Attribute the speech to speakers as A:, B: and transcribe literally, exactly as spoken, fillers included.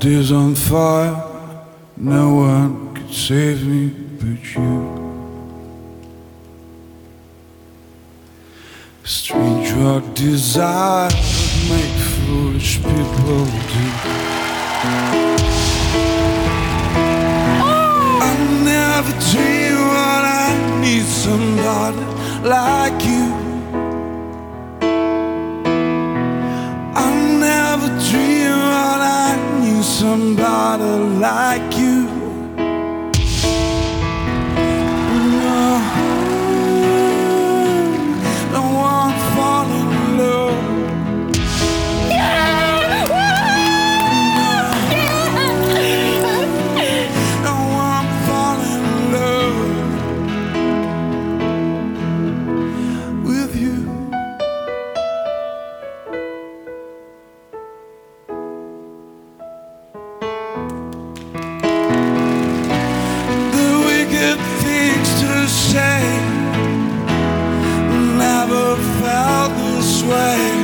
A: world is on fire. No one could save me but you. Strange what desire would make foolish people do. I never dream what I need somebody like you. I never dream what I need somebody like you. Never felt this way.